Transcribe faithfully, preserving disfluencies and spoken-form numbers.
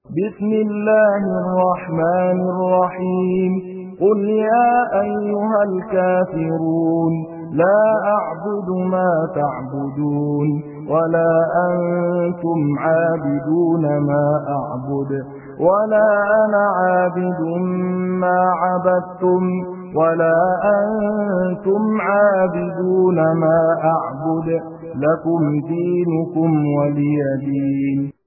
بسم الله الرحمن الرحيم قل يا أيها الكافرون لا أعبد ما تعبدون ولا أنتم عابدون ما أعبد ولا أنا عابد ما عبدتم ولا أنتم عابدون ما أعبد لكم دينكم ولي دين.